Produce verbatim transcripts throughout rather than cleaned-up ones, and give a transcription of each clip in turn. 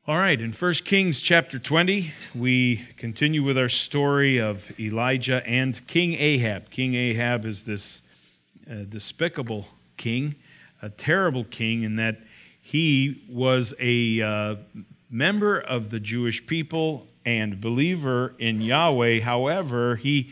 All right, in First Kings chapter twenty, we continue with our story of Elijah and King Ahab. King Ahab is this uh, despicable king, a terrible king in that he was a uh, member of the Jewish people and believer in Yahweh. However, he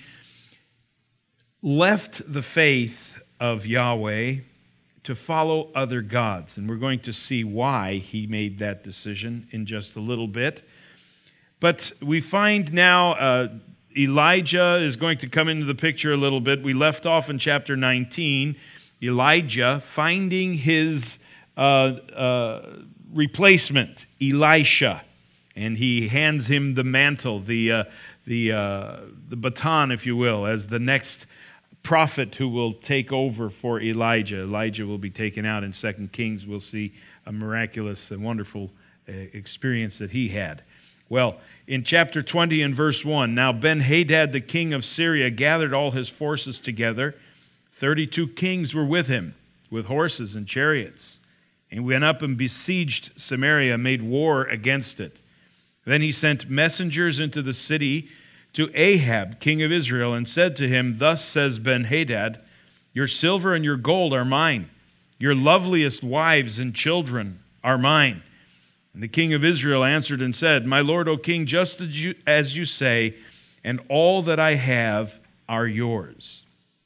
left the faith of Yahweh to follow other gods. And we're going to see why he made that decision in just a little bit. But we find now uh, Elijah is going to come into the picture a little bit. We left off in chapter nineteen, Elijah finding his uh, uh, replacement, Elisha. And he hands him the mantle, the, uh, the, uh, the baton, if you will, as the next prophet who will take over for Elijah. Elijah will be taken out in Second Kings. We'll see a miraculous and wonderful uh, experience that he had. Well, in chapter twenty and verse one, now Ben-Hadad, the king of Syria, gathered all his forces together. Thirty-two kings were with him, with horses and chariots. And went up and besieged Samaria, made war against it. Then he sent messengers into the city to Ahab, king of Israel, and said to him, Thus says Ben-Hadad, Your silver and your gold are mine. Your loveliest wives and children are mine. And the king of Israel answered and said, My lord, O king, just as you, as you say, and all that I have are yours.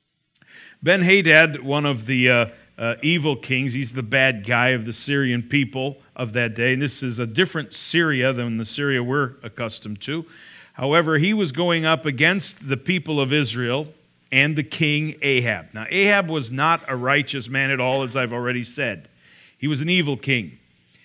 Ben-Hadad, one of the uh, uh, evil kings, he's the bad guy of the Syrian people of that day. And this is a different Syria than the Syria we're accustomed to. However, he was going up against the people of Israel and the king Ahab. Now, Ahab was not a righteous man at all, as I've already said. He was an evil king.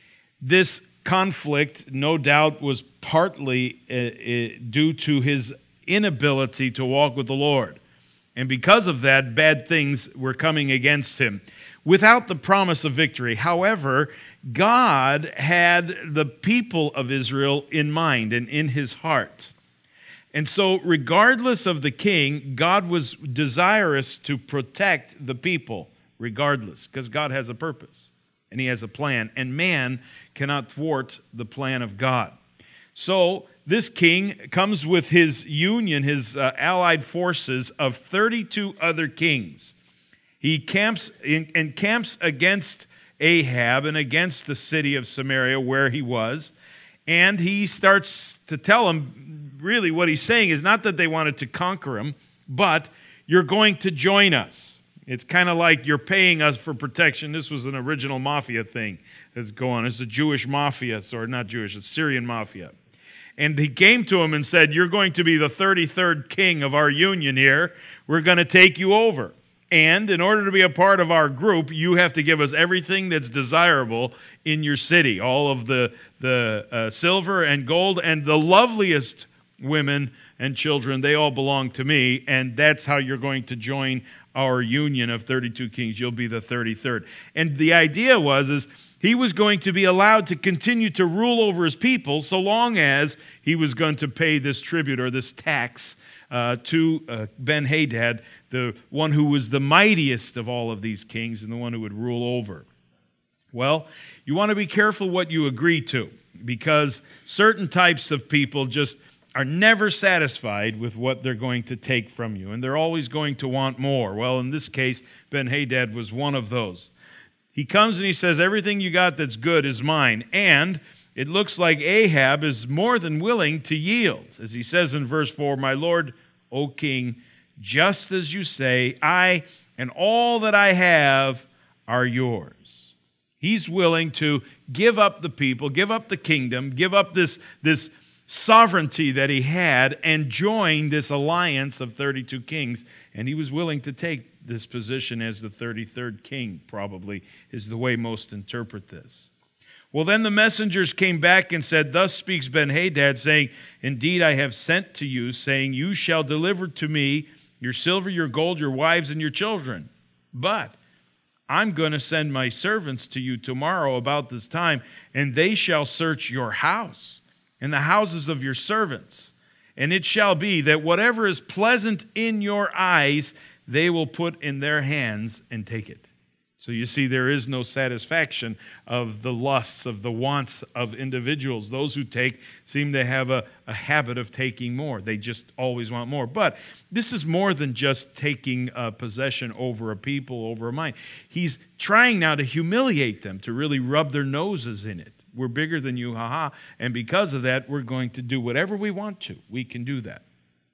This conflict, no doubt, was partly uh, uh, due to his inability to walk with the Lord. And because of that, bad things were coming against him without the promise of victory. However, God had the people of Israel in mind and in his heart. And so, regardless of the king, God was desirous to protect the people, regardless, because God has a purpose and he has a plan, and man cannot thwart the plan of God. So, this king comes with his union, his uh, allied forces of thirty-two other kings. He camps in, and camps against Ahab and against the city of Samaria where he was, and he starts to tell him, really what he's saying is not that they wanted to conquer him, but you're going to join us. It's kind of like you're paying us for protection. This was an original mafia thing that's going on. It's a Jewish mafia, or not Jewish, it's Syrian mafia. And he came to him and said, you're going to be the thirty-third king of our union here. We're going to take you over. And in order to be a part of our group, you have to give us everything that's desirable in your city. All of the, the uh, silver and gold and the loveliest women and children, they all belong to me, and that's how you're going to join our union of thirty-two kings. You'll be the thirty-third. And the idea was is he was going to be allowed to continue to rule over his people so long as he was going to pay this tribute or this tax uh, to uh, Ben-Hadad, the one who was the mightiest of all of these kings and the one who would rule over. Well, you want to be careful what you agree to, because certain types of people just are never satisfied with what they're going to take from you, and they're always going to want more. Well, in this case, Ben-Hadad was one of those. He comes and he says, everything you got that's good is mine, and it looks like Ahab is more than willing to yield. As he says in verse four, My lord, O king, just as you say, I and all that I have are yours. He's willing to give up the people, give up the kingdom, give up this, this sovereignty that he had and join this alliance of thirty-two kings. And he was willing to take this position as the thirty-third king, probably, is the way most interpret this. Well, then the messengers came back and said, Thus speaks Ben-Hadad, saying, Indeed, I have sent to you, saying, You shall deliver to me your silver, your gold, your wives, and your children. But I'm going to send my servants to you tomorrow about this time, and they shall search your house and the houses of your servants. And it shall be that whatever is pleasant in your eyes, they will put in their hands and take it. So you see, there is no satisfaction of the lusts, of the wants of individuals. Those who take seem to have a, a habit of taking more. They just always want more. But this is more than just taking uh, possession over a people, over a mind. He's trying now to humiliate them, to really rub their noses in it. We're bigger than you, haha. And because of that, we're going to do whatever we want to. We can do that.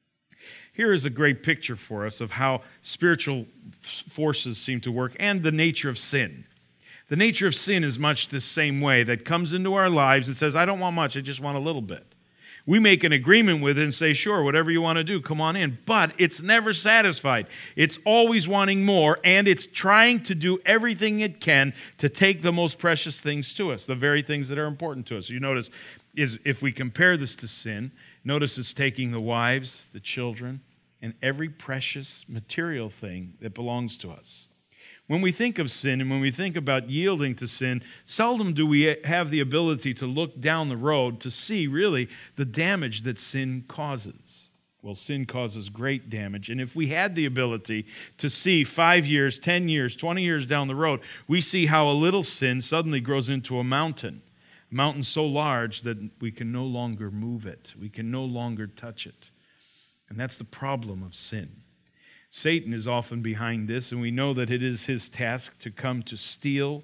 Here is a great picture for us of how spiritual forces seem to work and the nature of sin. The nature of sin is much the same way, that comes into our lives and says, I don't want much, I just want a little bit. We make an agreement with it and say, sure, whatever you want to do, come on in. But it's never satisfied. It's always wanting more, and it's trying to do everything it can to take the most precious things to us, the very things that are important to us. You notice, is if we compare this to sin, notice it's taking the wives, the children, and every precious material thing that belongs to us. When we think of sin and when we think about yielding to sin, seldom do we have the ability to look down the road to see really the damage that sin causes. Well, sin causes great damage. And if we had the ability to see five years, ten years, twenty years down the road, we see how a little sin suddenly grows into a mountain. A mountain so large that we can no longer move it. We can no longer touch it. And that's the problem of sin. Satan is often behind this, and we know that it is his task to come to steal,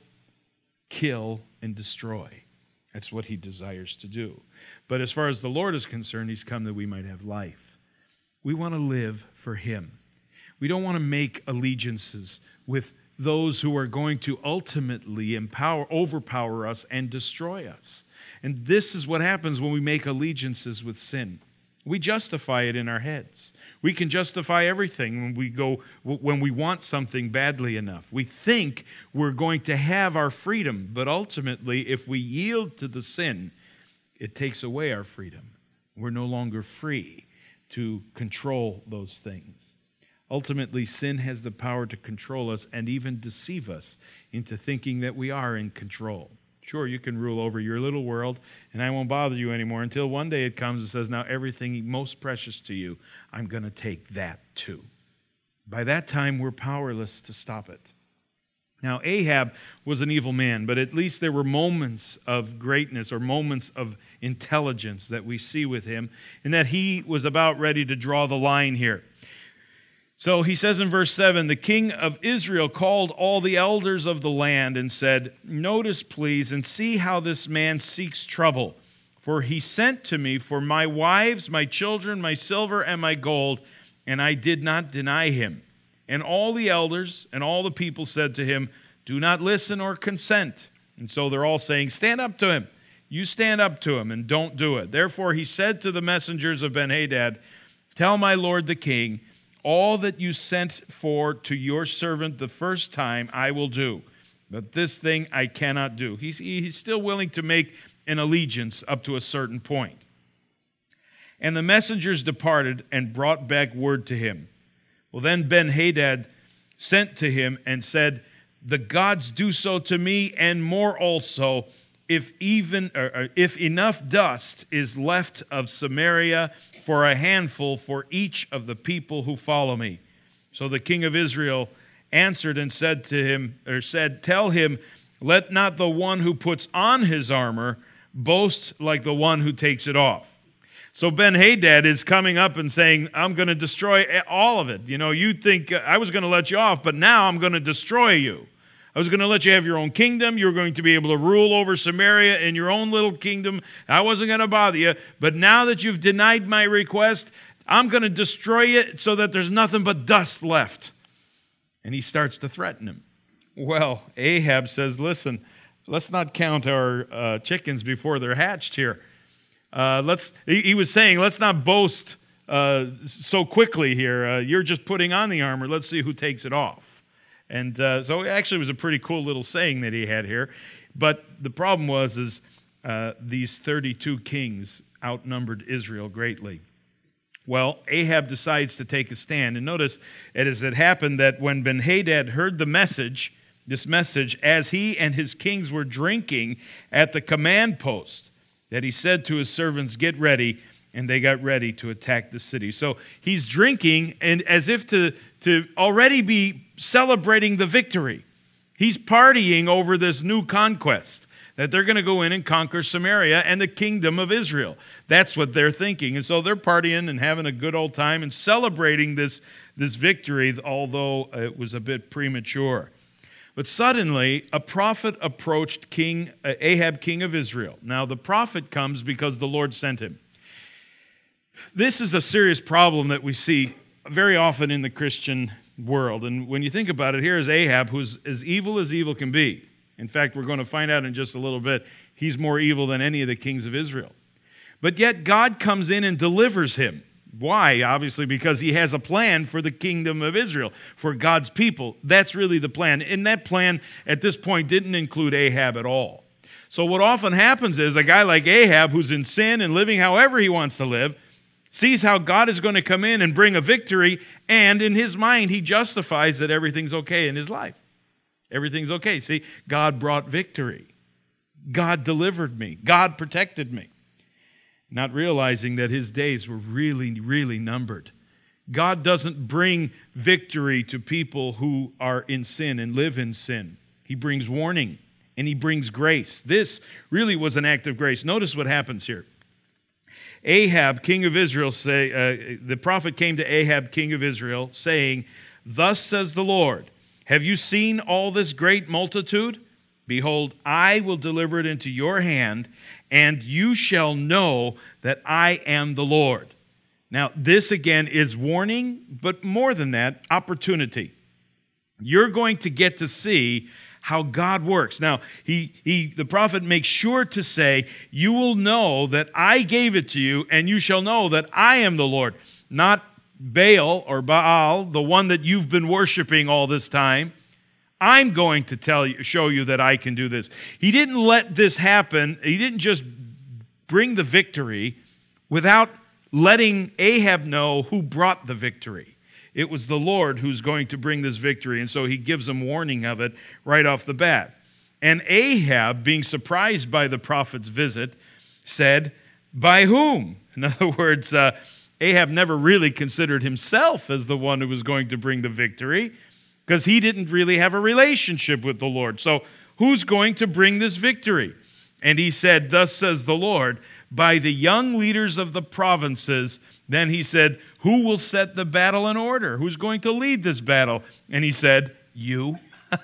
kill, and destroy. That's what he desires to do. But as far as the Lord is concerned, he's come that we might have life. We want to live for him. We don't want to make allegiances with those who are going to ultimately empower, overpower us and destroy us. And this is what happens when we make allegiances with sin. We justify it in our heads. We can justify everything when we go when we want something badly enough. We think we're going to have our freedom, but ultimately, if we yield to the sin, it takes away our freedom. We're no longer free to control those things. Ultimately, sin has the power to control us and even deceive us into thinking that we are in control. Sure, you can rule over your little world, and I won't bother you anymore until one day it comes and says, now everything most precious to you, I'm going to take that too. By that time, we're powerless to stop it. Now, Ahab was an evil man, but at least there were moments of greatness or moments of intelligence that we see with him, and that he was about ready to draw the line here. So he says in verse seven, the king of Israel called all the elders of the land and said, notice, please, and see how this man seeks trouble. For he sent to me for my wives, my children, my silver, and my gold, and I did not deny him. And all the elders and all the people said to him, do not listen or consent. And so they're all saying, stand up to him. You stand up to him and don't do it. Therefore he said to the messengers of Ben-Hadad, tell my lord the king, all that you sent for to your servant the first time I will do, but this thing I cannot do. He's, he's still willing to make an allegiance up to a certain point. And the messengers departed and brought back word to him. Well, then Ben-Hadad sent to him and said, the gods do so to me and more also, if even or, or if enough dust is left of Samaria for a handful for each of the people who follow me. So the king of Israel answered and said to him, or said, tell him, let not the one who puts on his armor boast like the one who takes it off. So Ben-Hadad is coming up and saying, I'm going to destroy all of it. You know, you think I was going to let you off, but now I'm going to destroy you. I was going to let you have your own kingdom. You were going to be able to rule over Samaria in your own little kingdom. I wasn't going to bother you. But now that you've denied my request, I'm going to destroy it so that there's nothing but dust left. And he starts to threaten him. Well, Ahab says, listen, let's not count our uh, chickens before they're hatched here. Uh, let's. He, he was saying, let's not boast uh, so quickly here. Uh, you're just putting on the armor. Let's see who takes it off. And uh, so actually it was a pretty cool little saying that he had here. But the problem was is uh, these thirty-two kings outnumbered Israel greatly. Well, Ahab decides to take a stand. And notice it as it happened that when Ben-Hadad heard the message, this message, as he and his kings were drinking at the command post, that he said to his servants, get ready, and they got ready to attack the city. So he's drinking, and as if to, to already be celebrating the victory. He He's partying over this new conquest, that they're going to go in and conquer Samaria and the kingdom of Israel. That's what they're thinking. And so they're partying and having a good old time and celebrating this, this victory, although it was a bit premature. But suddenly, a prophet approached King Ahab, king of Israel. Now, the prophet comes because the Lord sent him. This is a serious problem that we see very often in the Christian world. And when you think about it, here is Ahab, who's as evil as evil can be. In fact, we're going to find out in just a little bit, he's more evil than any of the kings of Israel. But yet God comes in and delivers him. Why? Obviously, because he has a plan for the kingdom of Israel, for God's people. That's really the plan. And that plan, at this point, didn't include Ahab at all. So what often happens is a guy like Ahab, who's in sin and living however he wants to live, sees how God is going to come in and bring a victory, and in his mind, he justifies that everything's okay in his life. Everything's okay. See, God brought victory. God delivered me. God protected me. Not realizing that his days were really, really numbered. God doesn't bring victory to people who are in sin and live in sin. He brings warning and he brings grace. This really was an act of grace. Notice what happens here. Ahab, king of Israel, say, uh, the prophet came to Ahab, king of Israel, saying, "Thus says the Lord, have you seen all this great multitude? Behold, I will deliver it into your hand, and you shall know that I am the Lord." Now, this again is warning, but more than that, opportunity. You're going to get to see how God works. Now, he, he, the prophet makes sure to say, you will know that I gave it to you, and you shall know that I am the Lord. Not Baal or Baal, the one that you've been worshiping all this time. I'm going to tell you, show you that I can do this. He didn't let this happen. He didn't just bring the victory without letting Ahab know who brought the victory. It was the Lord who's going to bring this victory, and so he gives them warning of it right off the bat. And Ahab, being surprised by the prophet's visit, said, "By whom?" In other words, uh, Ahab never really considered himself as the one who was going to bring the victory, because he didn't really have a relationship with the Lord. So who's going to bring this victory? And he said, "Thus says the Lord, by the young leaders of the provinces." Then he said, "Who will set the battle in order? Who's going to lead this battle?" And he said, "You."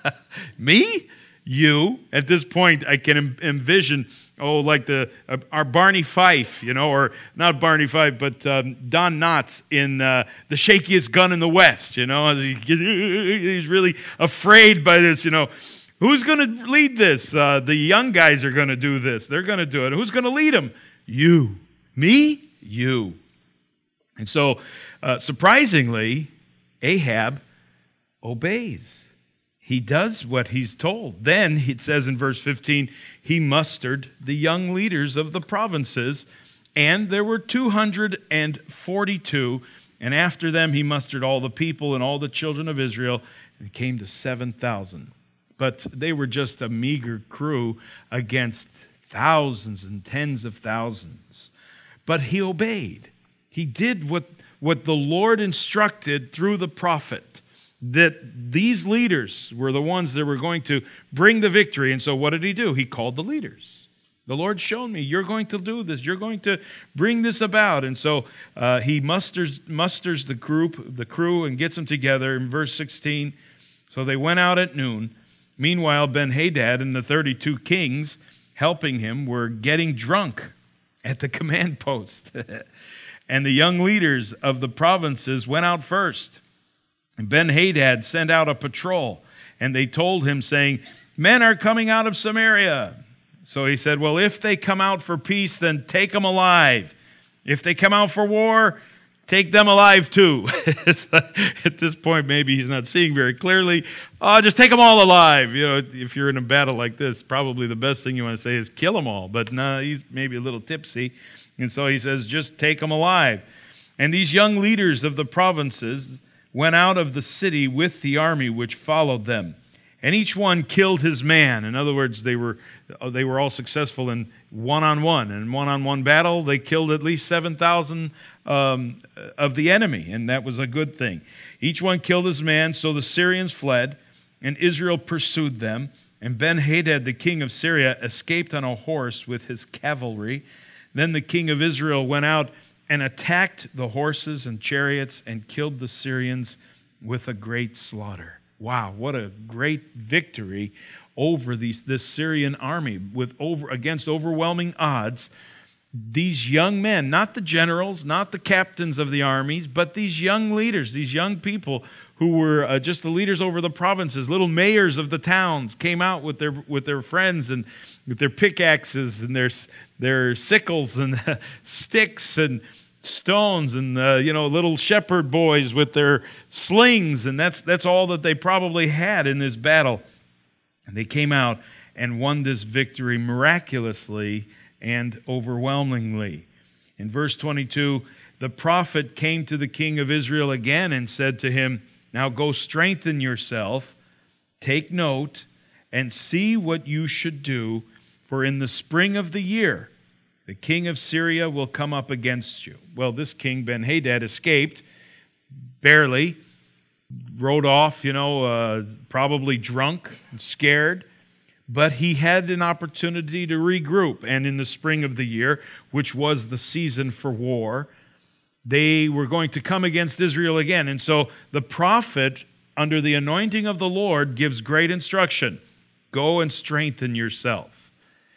Me? You? At this point, I can envision, oh, like the uh, our Barney Fife, you know, or not Barney Fife, but um, Don Knotts in uh, The Shakiest Gun in the West, you know. He, he's really afraid by this, you know. Who's going to lead this? Uh, the young guys are going to do this. They're going to do it. Who's going to lead them? You. Me? You. And so, uh, surprisingly, Ahab obeys. He does what he's told. Then, it says in verse fifteen, he mustered the young leaders of the provinces, and there were two hundred forty-two, and after them he mustered all the people and all the children of Israel, and it came to seven thousand. But they were just a meager crew against thousands and tens of thousands. But he obeyed. He did what, what the Lord instructed through the prophet, that these leaders were the ones that were going to bring the victory. And so what did he do? He called the leaders. The Lord showed me, you're going to do this. You're going to bring this about. And so uh, he musters, musters the group, the crew, and gets them together in verse sixteen. So they went out at noon. Meanwhile, Ben-Hadad and the thirty-two kings helping him were getting drunk at the command post. And the young leaders of the provinces went out first. And Ben-Hadad sent out a patrol, and they told him, saying, "Men are coming out of Samaria." So he said, well, if they come out for peace, then take them alive. If they come out for war, take them alive too. At this point, maybe he's not seeing very clearly. Oh, just take them all alive. You know, if you're in a battle like this, probably the best thing you want to say is kill them all. But no, he's maybe a little tipsy. And so he says, just take them alive. And these young leaders of the provinces went out of the city with the army which followed them. And each one killed his man. In other words, they were they were all successful in one-on-one. In one-on-one battle, they killed at least seven thousand um, of the enemy, and that was a good thing. Each one killed his man, so the Syrians fled. and Israel pursued them. And Ben-Hadad, the king of Syria, escaped on a horse with his cavalry. Then the king of Israel went out and attacked the horses and chariots and killed the Syrians with a great slaughter. Wow, what a great victory over these, this Syrian army with over against overwhelming odds. These young men, not the generals, not the captains of the armies, but these young leaders, these young people who were uh, just the leaders over the provinces, little mayors of the towns, came out with their with their friends and with their pickaxes and their their sickles and sticks and stones and uh, you know little shepherd boys with their slings, and that's that's all that they probably had in this battle. And they came out and won this victory miraculously and overwhelmingly. In verse twenty-two, the prophet came to the king of Israel again and said to him, "Now go strengthen yourself, take note, and see what you should do, for in the spring of the year the king of Syria will come up against you." Well, this king, Ben-Hadad, escaped, barely, rode off, you know, uh, probably drunk and scared, but he had an opportunity to regroup. And in the spring of the year, which was the season for war, they were going to come against Israel again. And so the prophet, under the anointing of the Lord, gives great instruction. Go and strengthen yourself.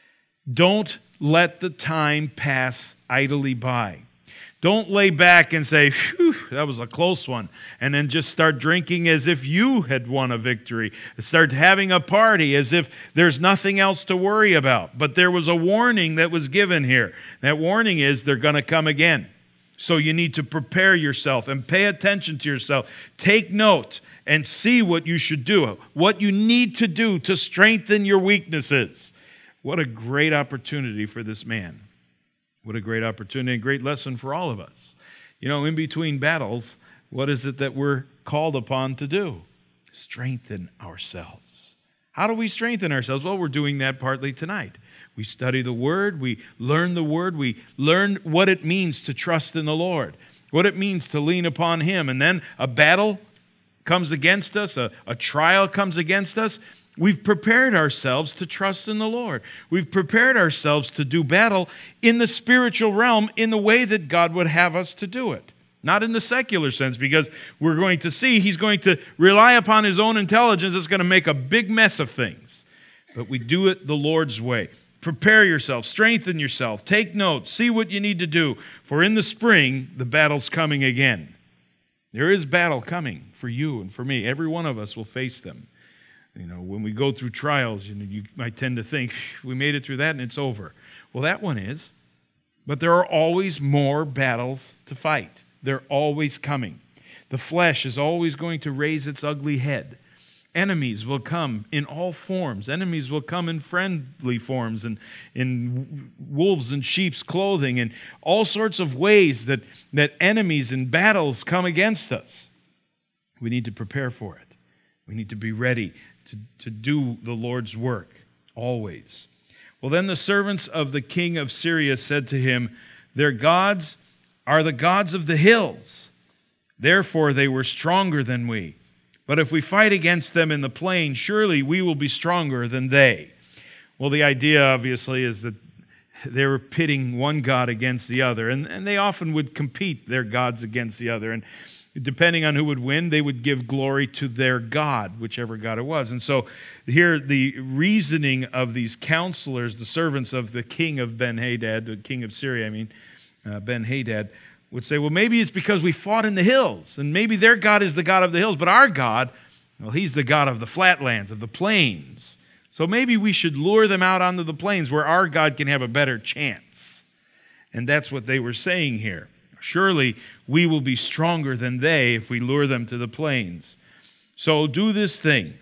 Don't let the time pass idly by. Don't lay back and say, "Phew, that was a close one," and then just start drinking as if you had won a victory. Start having a party as if there's nothing else to worry about. But there was a warning that was given here. That warning is they're going to come again. So you need to prepare yourself and pay attention to yourself. Take note and see what you should do, what you need to do to strengthen your weaknesses. What a great opportunity for this man. What a great opportunity, a great lesson for all of us. You know, in between battles, what is it that we're called upon to do? Strengthen ourselves. How do we strengthen ourselves? Well, we're doing that partly tonight. We study the Word, we learn the Word, we learn what it means to trust in the Lord, what it means to lean upon Him. And then a battle comes against us, a, a trial comes against us. We've prepared ourselves to trust in the Lord. We've prepared ourselves to do battle in the spiritual realm in the way that God would have us to do it. Not in the secular sense, because we're going to see He's going to rely upon His own intelligence. It's going to make a big mess of things. But we do it the Lord's way. Prepare yourself, strengthen yourself, take note, see what you need to do. For in the spring, the battle's coming again. There is battle coming for you and for me. Every one of us will face them. You know, when we go through trials, you know, you might tend to think, we made it through that and it's over. Well, that one is. But there are always more battles to fight. They're always coming. The flesh is always going to raise its ugly head. Enemies will come in all forms. Enemies will come in friendly forms and in wolves and sheep's clothing and all sorts of ways that, that enemies and battles come against us. We need to prepare for it. We need to be ready to, to do the Lord's work always. Well, then the servants of the king of Syria said to him, "Their gods are the gods of the hills. Therefore they were stronger than we. But if we fight against them in the plain, surely we will be stronger than they." Well, the idea, obviously, is that they were pitting one god against the other, and, and they often would compete their gods against the other. And depending on who would win, they would give glory to their god, whichever god it was. And so here, the reasoning of these counselors, the servants of the king of Ben-Hadad, the king of Syria, I mean, uh, Ben-Hadad, would say, well, maybe it's because we fought in the hills, and maybe their God is the God of the hills, but our God, well, He's the God of the flatlands, of the plains. So maybe we should lure them out onto the plains where our God can have a better chance. And that's what they were saying here. Surely we will be stronger than they if we lure them to the plains. So do this thing.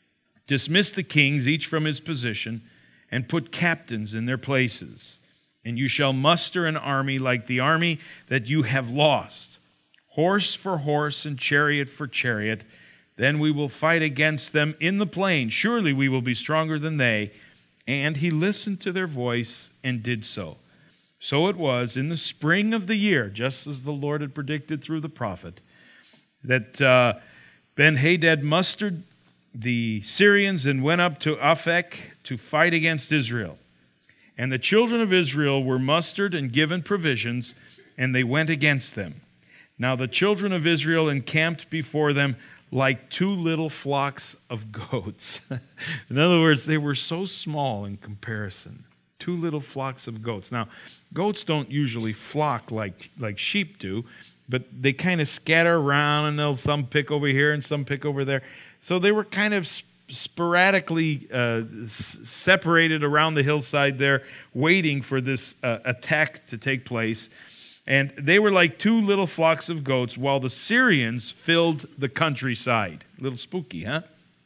Dismiss the kings, each from his position, and put captains in their places. And you shall muster an army like the army that you have lost, horse for horse and chariot for chariot. Then we will fight against them in the plain. Surely we will be stronger than they. And he listened to their voice and did so. So it was in the spring of the year, just as the Lord had predicted through the prophet, that uh, Ben-Hadad mustered the Syrians and went up to Aphek to fight against Israel. And the children of Israel were mustered and given provisions, and they went against them. Now the children of Israel encamped before them like two little flocks of goats. In other words, they were so small in comparison. Two little flocks of goats. Now, goats don't usually flock like, like sheep do, but they kind of scatter around, and they'll some pick over here and some pick over there. So they were kind of sporadically uh, s- separated around the hillside there, waiting for this uh, attack to take place. And they were like two little flocks of goats, while the Syrians filled the countryside. A little spooky, huh?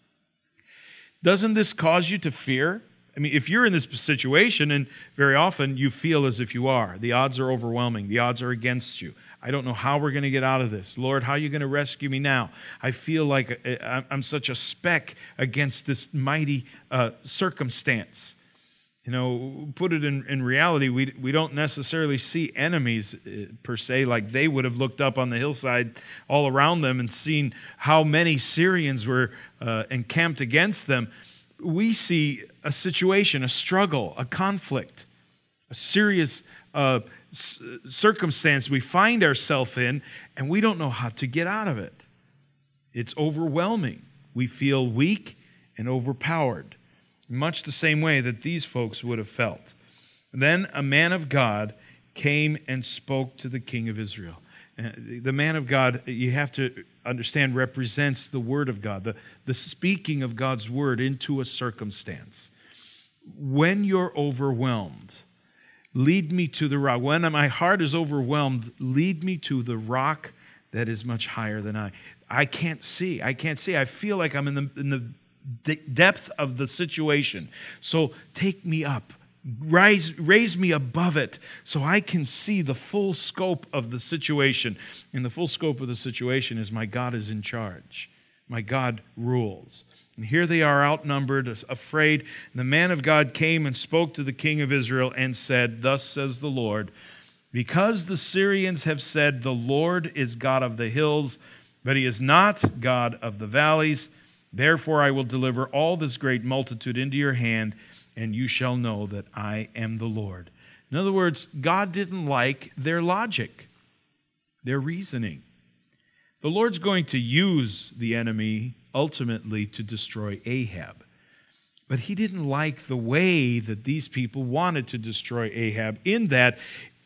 Doesn't this cause you to fear? I mean, if you're in this situation, and very often you feel as if you are, the odds are overwhelming, the odds are against you. I don't know how we're going to get out of this. Lord, how are you going to rescue me now? I feel like I'm such a speck against this mighty uh, circumstance. You know, put it in, in reality, we, we don't necessarily see enemies uh, per se, like they would have looked up on the hillside all around them and seen how many Syrians were uh, encamped against them. We see a situation, a struggle, a conflict, a serious uh, s- circumstance we find ourselves in, and we don't know how to get out of it. It's overwhelming. We feel weak and overpowered, much the same way that these folks would have felt. Then a man of God came and spoke to the king of Israel. The man of God, you have to understand, represents the word of God, the, the speaking of God's word into a circumstance. When you're overwhelmed, lead me to the rock. When my heart is overwhelmed, lead me to the rock that is much higher than I. I can't see. I can't see. I feel like I'm in the, in the depth of the situation. So take me up. Rise, raise me above it so I can see the full scope of the situation. And the full scope of the situation is my God is in charge. My God rules. And here they are outnumbered, afraid. And the man of God came and spoke to the king of Israel and said, "Thus says the Lord, because the Syrians have said, 'The Lord is God of the hills, but he is not God of the valleys,' therefore I will deliver all this great multitude into your hand, and you shall know that I am the Lord." In other words, God didn't like their logic, their reasoning. The Lord's going to use the enemy ultimately to destroy Ahab. But he didn't like the way that these people wanted to destroy Ahab, in that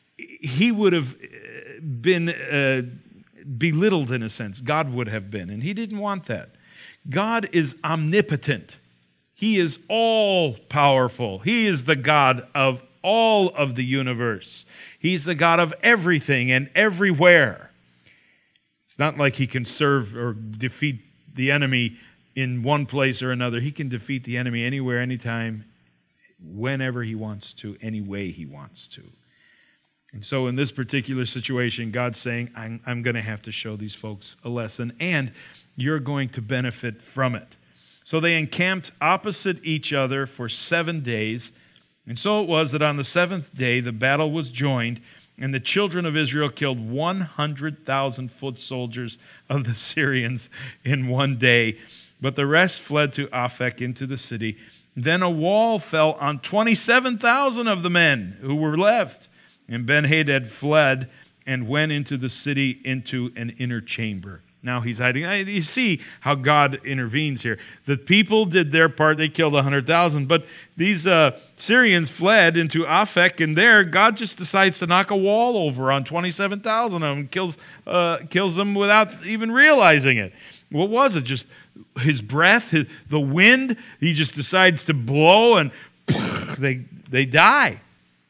he would have been uh, belittled in a sense. God would have been, and he didn't want that. God is omnipotent. He is all-powerful. He is the God of all of the universe. He's the God of everything and everywhere. It's not like he can serve or defeat the enemy in one place or another. He can defeat the enemy anywhere, anytime, whenever he wants to, any way he wants to. And so in this particular situation, God's saying, I'm, I'm going to have to show these folks a lesson, and you're going to benefit from it. So they encamped opposite each other for seven days. And so it was that on the seventh day, the battle was joined, and the children of Israel killed one hundred thousand foot soldiers of the Syrians in one day. But the rest fled to Aphek into the city. Then a wall fell on twenty-seven thousand of the men who were left. And Ben-Hadad fled and went into the city into an inner chamber. Now he's hiding. You see how God intervenes here. The people did their part. They killed one hundred thousand. But these uh, Syrians fled into Aphek, and there God just decides to knock a wall over on twenty-seven thousand of them, kills, uh, kills them without even realizing it. What was it? Just his breath, his, the wind? He just decides to blow, and they, they die.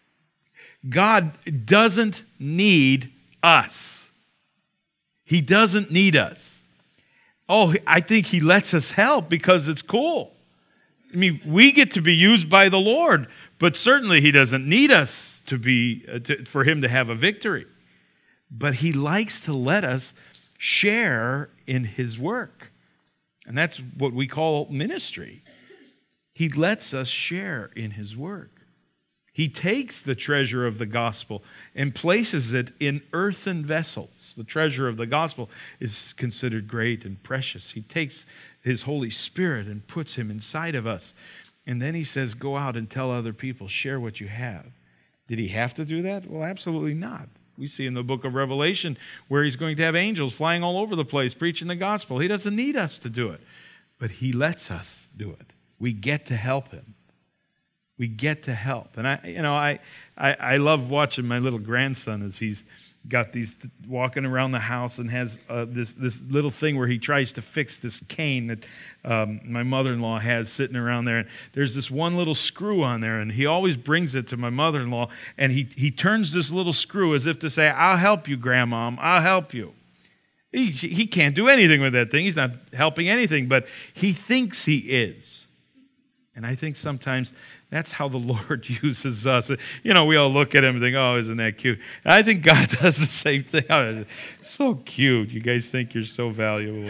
God doesn't need us. He doesn't need us. Oh, I think he lets us help because it's cool. I mean, we get to be used by the Lord, but certainly he doesn't need us to be uh, to, for him to have a victory. But he likes to let us share in his work. And that's what we call ministry. He lets us share in his work. He takes the treasure of the gospel and places it in earthen vessels. The treasure of the gospel is considered great and precious. He takes his Holy Spirit and puts him inside of us. And then he says, go out and tell other people, share what you have. Did he have to do that? Well, absolutely not. We see in the book of Revelation where he's going to have angels flying all over the place preaching the gospel. He doesn't need us to do it, but he lets us do it. We get to help him. We get to help. And I, you know, I, I, I love watching my little grandson as he's got these, walking around the house and has uh, this this little thing where he tries to fix this cane that um, my mother-in-law has sitting around there. And there's this one little screw on there, and he always brings it to my mother-in-law, and he, he turns this little screw as if to say, I'll help you, Grandmom, I'll help you. He, he can't do anything with that thing. He's not helping anything, but he thinks he is. And I think sometimes that's how the Lord uses us. You know, we all look at him and think, oh, isn't that cute? And I think God does the same thing. Oh, so cute. You guys think you're so valuable.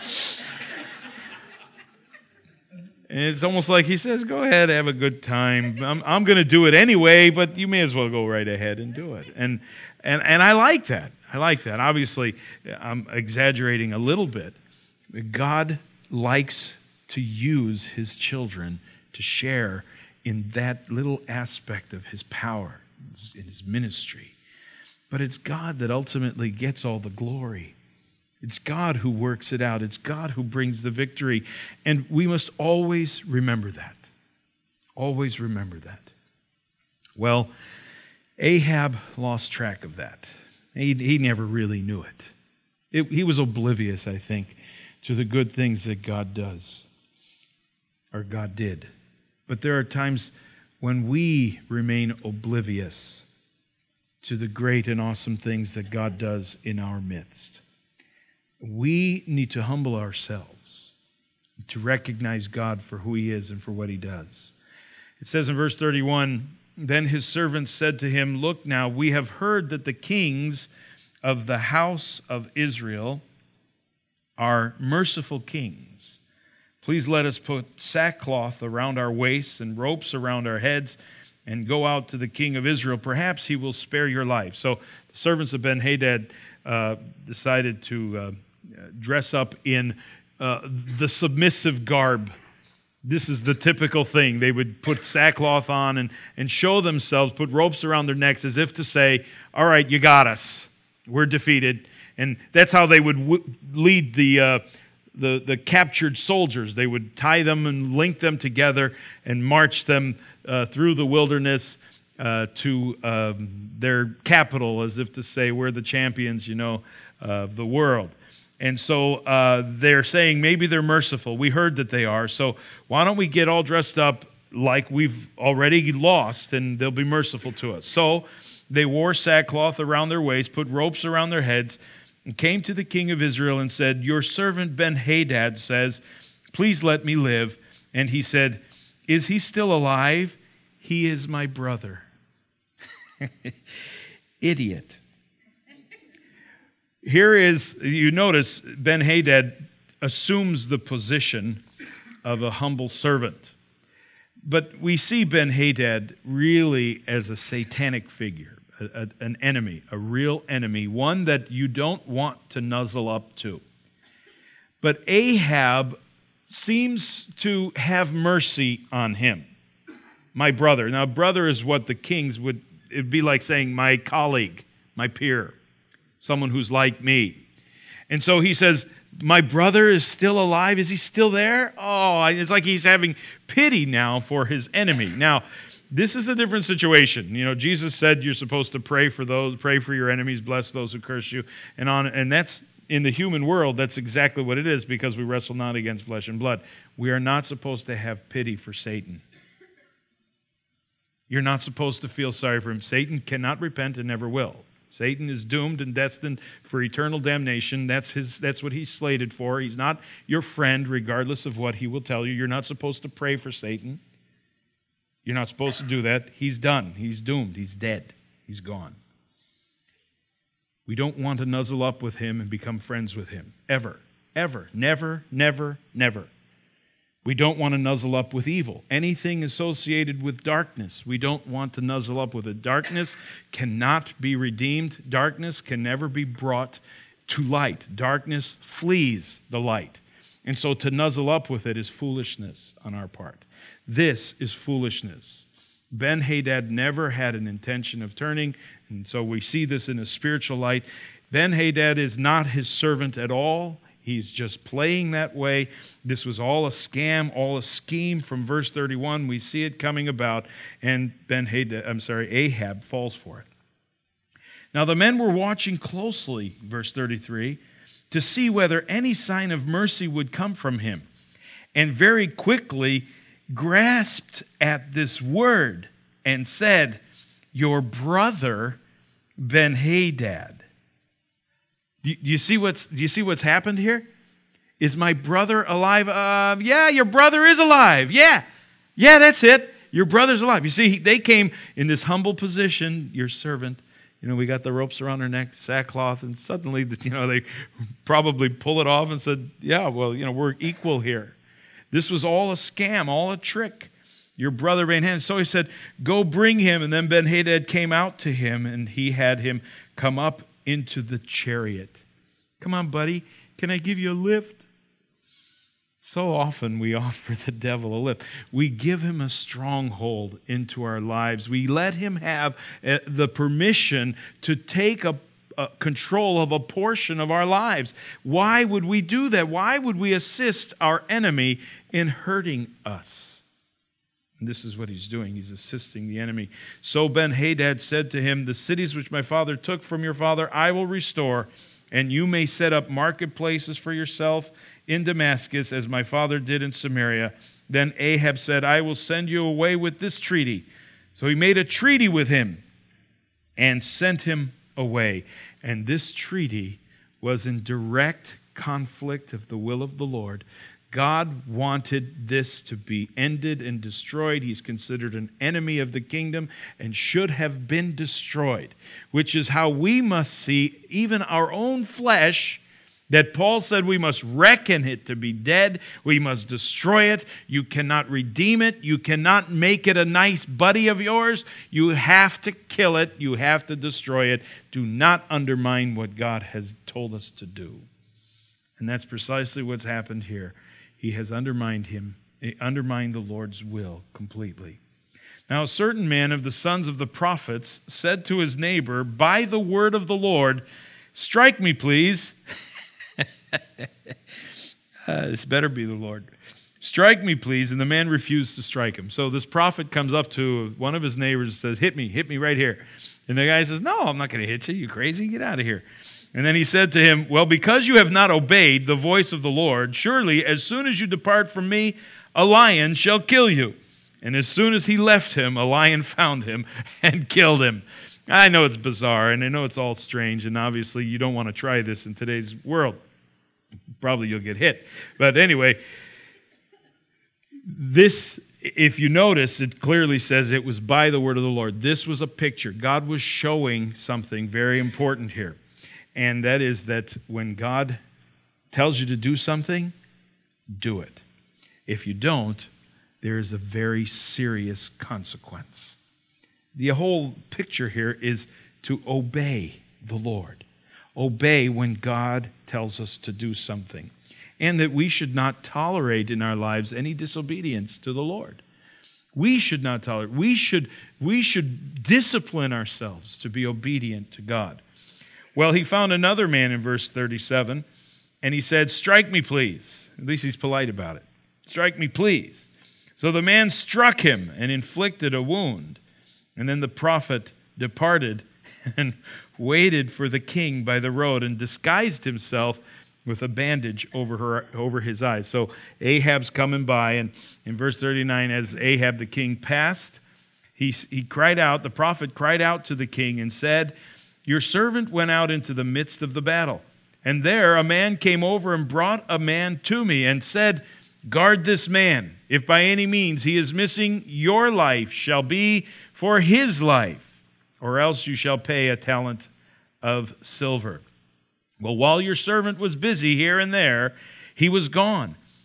And it's almost like he says, go ahead, have a good time. I'm, I'm going to do it anyway, but you may as well go right ahead and do it. And, and, and I like that. I like that. Obviously, I'm exaggerating a little bit. God likes to use his children to share in that little aspect of his power, in his ministry. But it's God that ultimately gets all the glory. It's God who works it out. It's God who brings the victory. And we must always remember that. Always remember that. Well, Ahab lost track of that. He, he never really knew it. it. He was oblivious, I think, to the good things that God does, or God did. But there are times when we remain oblivious to the great and awesome things that God does in our midst. We need to humble ourselves to recognize God for who he is and for what he does. It says in verse thirty-one, then his servants said to him, look now, we have heard that the kings of the house of Israel are merciful kings. Please let us put sackcloth around our waists and ropes around our heads and go out to the king of Israel. Perhaps he will spare your life. So the servants of Ben-Hadad uh, decided to uh, dress up in uh, the submissive garb. This is the typical thing. They would put sackcloth on and, and show themselves, put ropes around their necks as if to say, all right, you got us. We're defeated. And that's how they would w- lead the... Uh, The, the captured soldiers. They would tie them and link them together and march them uh, through the wilderness uh, to um, their capital, as if to say, we're the champions, you know, uh, of the world. And so uh, they're saying maybe they're merciful. We heard that they are. So why don't we get all dressed up like we've already lost, and they'll be merciful to us. So they wore sackcloth around their waists, put ropes around their heads, and came to the king of Israel and said, your servant Ben-Hadad says, please let me live. And he said, is he still alive? He is my brother. Idiot. Here is, you notice, Ben-Hadad assumes the position of a humble servant. But we see Ben-Hadad really as a satanic figure. A, an enemy, a real enemy, one that you don't want to nuzzle up to. But Ahab seems to have mercy on him. My brother. Now, brother is what the kings would, it'd be like saying my colleague, my peer, someone who's like me. And so he says, my brother is still alive. Is he still there? Oh, it's like he's having pity now for his enemy. Now, this is a different situation. You know, Jesus said you're supposed to pray for those, pray for your enemies, bless those who curse you, and on. And that's in the human world. That's exactly what it is, because we wrestle not against flesh and blood. We are not supposed to have pity for Satan. You're not supposed to feel sorry for him. Satan cannot repent and never will. Satan is doomed and destined for eternal damnation. That's his. That's what he's slated for. He's not your friend, regardless of what he will tell you. You're not supposed to pray for Satan. You're not supposed to do that. He's done. He's doomed. He's dead. He's gone. We don't want to nuzzle up with him and become friends with him. Ever. Ever. Never, never, never. We don't want to nuzzle up with evil. Anything associated with darkness, we don't want to nuzzle up with it. Darkness cannot be redeemed. Darkness can never be brought to light. Darkness flees the light. And so to nuzzle up with it is foolishness on our part. This is foolishness. Ben-Hadad never had an intention of turning, and so we see this in a spiritual light. Ben-Hadad is not his servant at all. He's just playing that way. This was all a scam, all a scheme. From verse thirty-one, we see it coming about, and Ben-Hadad, I'm sorry, Ahab falls for it. Now the men were watching closely, verse thirty-three, to see whether any sign of mercy would come from him, and very quickly grasped at this word and said, "Your brother Ben-Hadad." Do you see what's, do you see what's happened here? Is my brother alive? Uh, yeah, your brother is alive. Yeah, yeah, that's it. Your brother's alive. You see, they came in this humble position, your servant. You know, we got the ropes around our neck, sackcloth, and suddenly, you know, they probably pull it off and said, yeah, well, you know, we're equal here. This was all a scam, all a trick. Your brother Ben-Hadad. So he said, go bring him. And then Ben-Hadad came out to him, and he had him come up into the chariot. Come on, buddy. Can I give you a lift? So often we offer the devil a lift. We give him a stronghold into our lives. We let him have uh, the permission to take a, a control of a portion of our lives. Why would we do that? Why would we assist our enemy in hurting us? And this is what he's doing. He's assisting the enemy. So Ben-Hadad said to him, the cities which my father took from your father I will restore, and you may set up marketplaces for yourself in Damascus, as my father did in Samaria. Then Ahab said, I will send you away with this treaty. So he made a treaty with him and sent him away. And this treaty was in direct conflict of the will of the Lord. God wanted this to be ended and destroyed. He's considered an enemy of the kingdom and should have been destroyed, which is how we must see even our own flesh, that Paul said we must reckon it to be dead. We must destroy it. You cannot redeem it. You cannot make it a nice buddy of yours. You have to kill it. You have to destroy it. Do not undermine what God has told us to do. And that's precisely what's happened here. He has undermined him, undermined the Lord's will completely. Now, a certain man of the sons of the prophets said to his neighbor, by the word of the Lord, strike me, please. uh, this better be the Lord. Strike me, please. And the man refused to strike him. So this prophet comes up to one of his neighbors and says, hit me, hit me right here. And the guy says, no, I'm not going to hit you. You crazy? Get out of here. And then he said to him, well, because you have not obeyed the voice of the Lord, surely as soon as you depart from me, a lion shall kill you. And as soon as he left him, a lion found him and killed him. I know it's bizarre, and I know it's all strange, and obviously you don't want to try this in today's world. Probably you'll get hit. But anyway, this, if you notice, it clearly says it was by the word of the Lord. This was a picture. God was showing something very important here. And that is that when God tells you to do something, do it. If you don't, there is a very serious consequence. The whole picture here is to obey the Lord. Obey when God tells us to do something. And that we should not tolerate in our lives any disobedience to the Lord. We should not tolerate. We should, we should discipline ourselves to be obedient to God. Well, he found another man in verse thirty-seven, and he said, strike me, please. At least he's polite about it. Strike me, please. So the man struck him and inflicted a wound. And then the prophet departed and waited for the king by the road and disguised himself with a bandage over her, over his eyes. So Ahab's coming by, and in verse thirty-nine, as Ahab the king passed, he, he cried out, the prophet cried out to the king and said, your servant went out into the midst of the battle, and there a man came over and brought a man to me and said, guard this man. If by any means he is missing, your life shall be for his life, or else you shall pay a talent of silver. Well, while your servant was busy here and there, he was gone.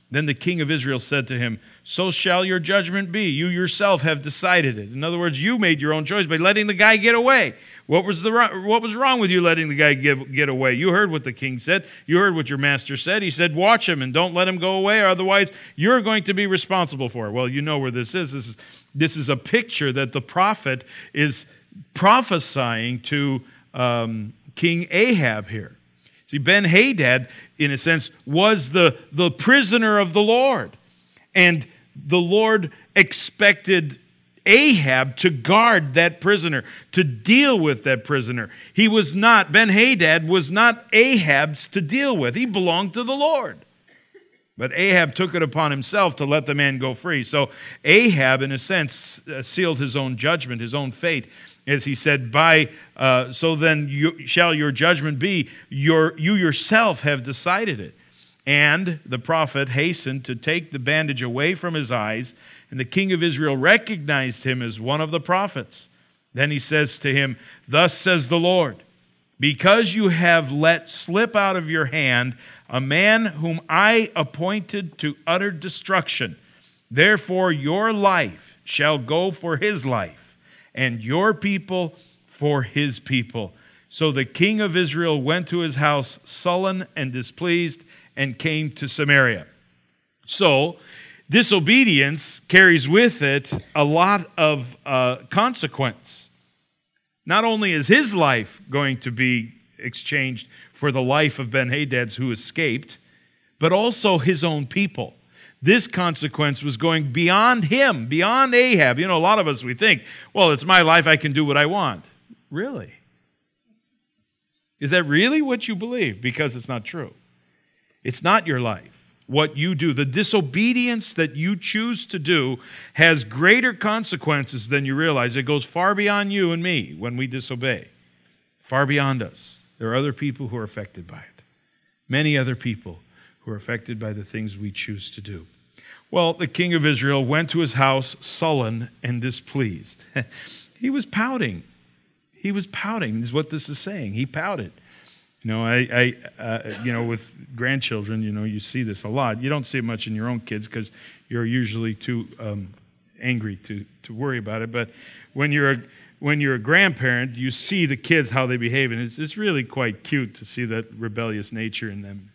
Then the king of Israel said to him, so shall your judgment be. You yourself have decided it. In other words, you made your own choice by letting the guy get away. What was the what was wrong with you letting the guy get, get away? You heard what the king said. You heard what your master said. He said, watch him and don't let him go away, or otherwise you're going to be responsible for it. Well, you know where this is. This is, this is a picture that the prophet is prophesying to um, King Ahab here. See, Ben-Hadad, in a sense, was the, the prisoner of the Lord. And the Lord expected Ahab to guard that prisoner, to deal with that prisoner. He was not, Ben-Hadad was not Ahab's to deal with. He belonged to the Lord. But Ahab took it upon himself to let the man go free. So Ahab, in a sense, sealed his own judgment, his own fate. As he said, by uh, so then you, shall your judgment be, your, you yourself have decided it. And the prophet hastened to take the bandage away from his eyes, and the king of Israel recognized him as one of the prophets. Then he says to him, thus says the Lord, because you have let slip out of your hand a man whom I appointed to utter destruction, therefore your life shall go for his life, and your people for his people. So the king of Israel went to his house sullen and displeased, and came to Samaria. So, disobedience carries with it a lot of uh, consequence. Not only is his life going to be exchanged for the life of Ben-Hadad's who escaped, but also his own people. This consequence was going beyond him, beyond Ahab. You know, a lot of us, we think, well, it's my life, I can do what I want. Really? Is that really what you believe? Because it's not true. It's not your life. What you do, the disobedience that you choose to do has greater consequences than you realize. It goes far beyond you and me when we disobey. Far beyond us. There are other people who are affected by it. Many other people who are affected by the things we choose to do. Well, the king of Israel went to his house sullen and displeased. He was pouting. He was pouting is what this is saying. He pouted. You know, I, I uh, you know, with grandchildren, you know, you see this a lot. You don't see it much in your own kids because you're usually too um, angry to, to worry about it. But when you're a, when you're a grandparent, you see the kids, how they behave, and it's, it's really quite cute to see that rebellious nature in them.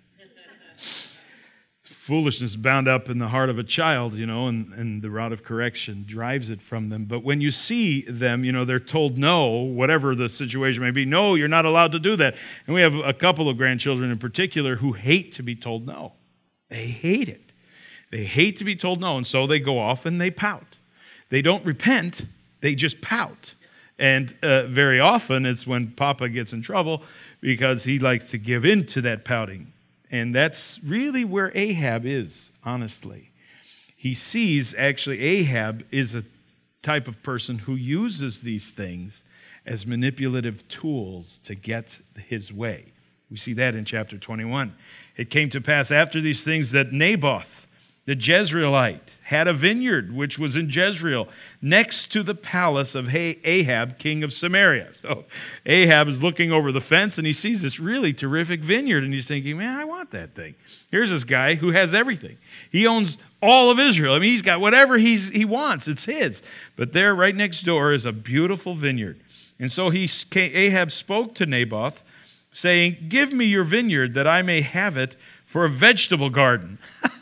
Foolishness bound up in the heart of a child, you know, and, and the rod of correction drives it from them. But when you see them, you know, they're told no, whatever the situation may be. No, you're not allowed to do that. And we have a couple of grandchildren in particular who hate to be told no. They hate it. They hate to be told no, and so they go off and they pout. They don't repent, they just pout. And uh, very often it's when Papa gets in trouble because he likes to give in to that pouting. And that's really where Ahab is, honestly. He sees, actually, Ahab is a type of person who uses these things as manipulative tools to get his way. We see that in chapter twenty-one. It came to pass after these things that Naboth, the Jezreelite, had a vineyard which was in Jezreel, next to the palace of Ahab, king of Samaria. So Ahab is looking over the fence and he sees this really terrific vineyard and he's thinking, man, I want that thing. Here's this guy who has everything. He owns all of Israel. I mean, he's got whatever he's, he wants. It's his. But there, right next door, is a beautiful vineyard. And so he, Ahab spoke to Naboth, saying, give me your vineyard that I may have it for a vegetable garden.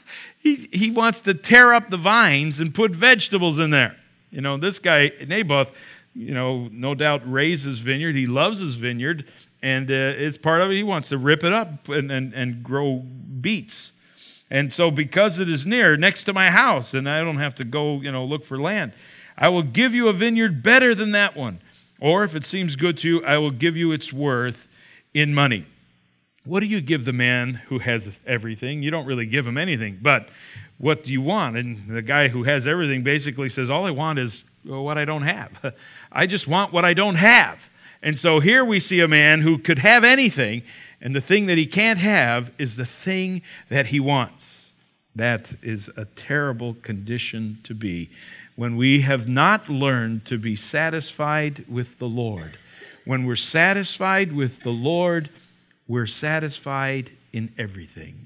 He he wants to tear up the vines and put vegetables in there. You know, this guy, Naboth, you know, no doubt raised his vineyard. He loves his vineyard, and uh, it's part of it. He wants to rip it up and, and, and grow beets. And so because it is near, next to my house, and I don't have to go, you know, look for land, I will give you a vineyard better than that one. Or if it seems good to you, I will give you its worth in money. What do you give the man who has everything? You don't really give him anything, but what do you want? And the guy who has everything basically says, all I want is well, what I don't have. I just want what I don't have. And so here we see a man who could have anything, and the thing that he can't have is the thing that he wants. That is a terrible condition to be when we have not learned to be satisfied with the Lord. When we're satisfied with the Lord, we're satisfied in everything.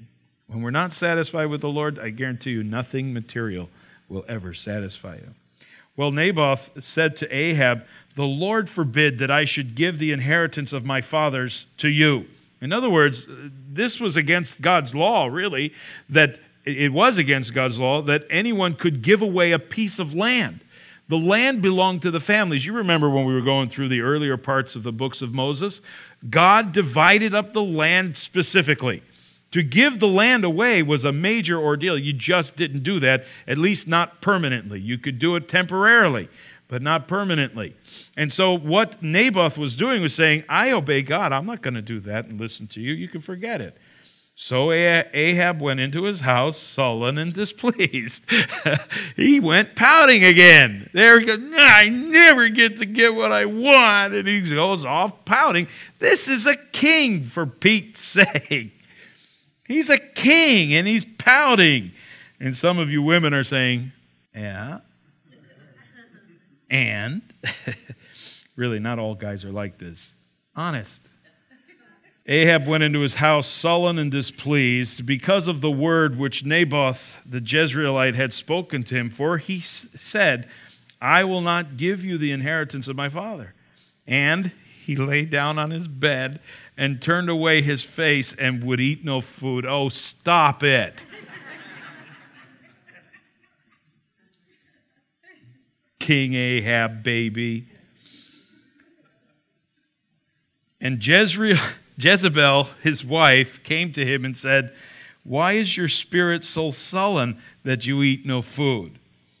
When we're not satisfied with the Lord, I guarantee you nothing material will ever satisfy you. Well, Naboth said to Ahab, "The Lord forbid that I should give the inheritance of my fathers to you." In other words, this was against God's law, really, that it was against God's law that anyone could give away a piece of land. The land belonged to the families. You remember when we were going through the earlier parts of the books of Moses? God divided up the land specifically. To give the land away was a major ordeal. You just didn't do that, at least not permanently. You could do it temporarily, but not permanently. And so what Naboth was doing was saying, I obey God. I'm not going to do that and listen to you. You can forget it. So Ahab went into his house sullen and displeased. He went pouting again. There he goes, I never get to get what I want. And he goes off pouting. This is a king, for Pete's sake. He's a king and he's pouting. And some of you women are saying, yeah. And really, not all guys are like this. Honest. Ahab went into his house sullen and displeased because of the word which Naboth the Jezreelite had spoken to him. For he said, I will not give you the inheritance of my father. And he lay down on his bed and turned away his face and would eat no food. Oh, stop it. King Ahab, baby. And Jezreel... Jezebel, his wife, came to him and said, why is your spirit so sullen that you eat no food?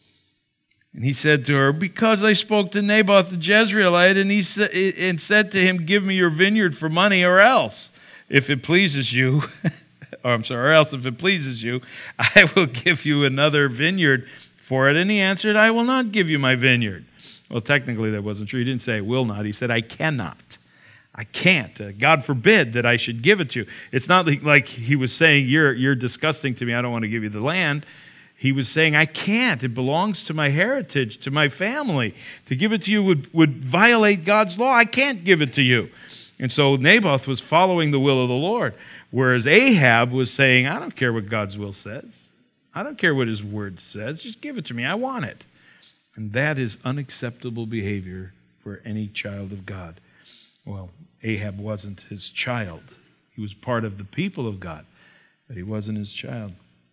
And he said to her, because I spoke to Naboth the Jezreelite, and he sa- and said to him, give me your vineyard for money, or else, if it pleases you, or I'm sorry, or else if it pleases you, I will give you another vineyard for it. And he answered, I will not give you my vineyard. Well, technically that wasn't true. He didn't say I will not. He said, I cannot. I can't. Uh, God forbid that I should give it to you. It's not like, like he was saying, you're, you're disgusting to me. I don't want to give you the land. He was saying, I can't. It belongs to my heritage, to my family. To give it to you would, would violate God's law. I can't give it to you. And so Naboth was following the will of the Lord, whereas Ahab was saying, I don't care what God's will says. I don't care what his word says. Just give it to me. I want it. And that is unacceptable behavior for any child of God. Well, Ahab wasn't his child. He was part of the people of God, but he wasn't his child.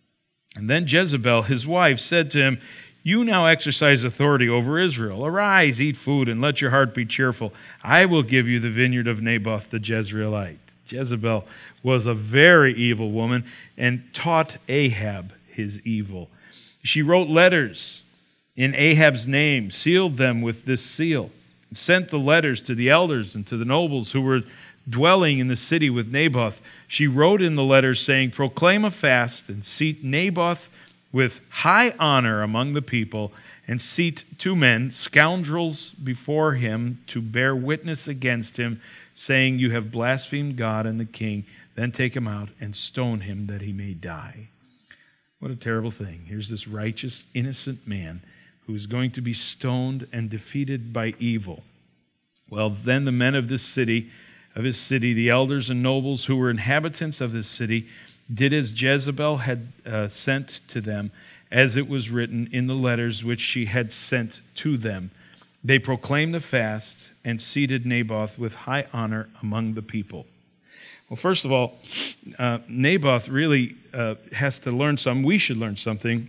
And then Jezebel, his wife, said to him, you now exercise authority over Israel. Arise, eat food, and let your heart be cheerful. I will give you the vineyard of Naboth the Jezreelite. Jezebel was a very evil woman and taught Ahab his evil. She wrote letters in Ahab's name, sealed them with this seal, sent the letters to the elders and to the nobles who were dwelling in the city with Naboth. She wrote in the letters saying, proclaim a fast and seat Naboth with high honor among the people, and seat two men, scoundrels, before him to bear witness against him, saying, you have blasphemed God and the king. Then take him out and stone him that he may die. What a terrible thing. Here's this righteous, innocent man who is going to be stoned and defeated by evil. Well, then the men of this city, of his city, the elders and nobles who were inhabitants of this city, did as Jezebel had uh, sent to them, as it was written in the letters which she had sent to them. They proclaimed the fast and seated Naboth with high honor among the people. Well, first of all, uh, Naboth really uh, has to learn something. We should learn something.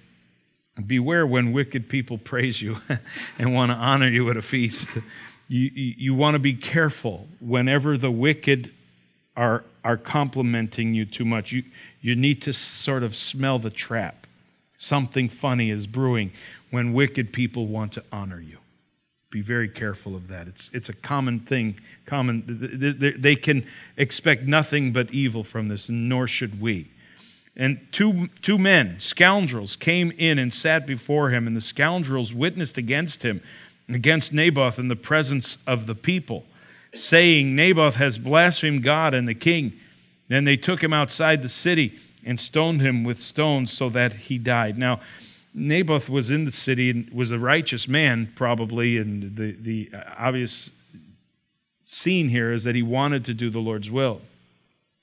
Beware when wicked people praise you and want to honor you at a feast. You, you, you want to be careful whenever the wicked are, are complimenting you too much. You, you need to sort of smell the trap. Something funny is brewing when wicked people want to honor you. Be very careful of that. It's, it's a common thing. Common. They, they can expect nothing but evil from this, nor should we. And two, two men, scoundrels, came in and sat before him, and the scoundrels witnessed against him, against Naboth in the presence of the people, saying, Naboth has blasphemed God and the king. Then they took him outside the city and stoned him with stones so that he died. Now, Naboth was in the city and was a righteous man, probably, and the, the obvious scene here is that he wanted to do the Lord's will.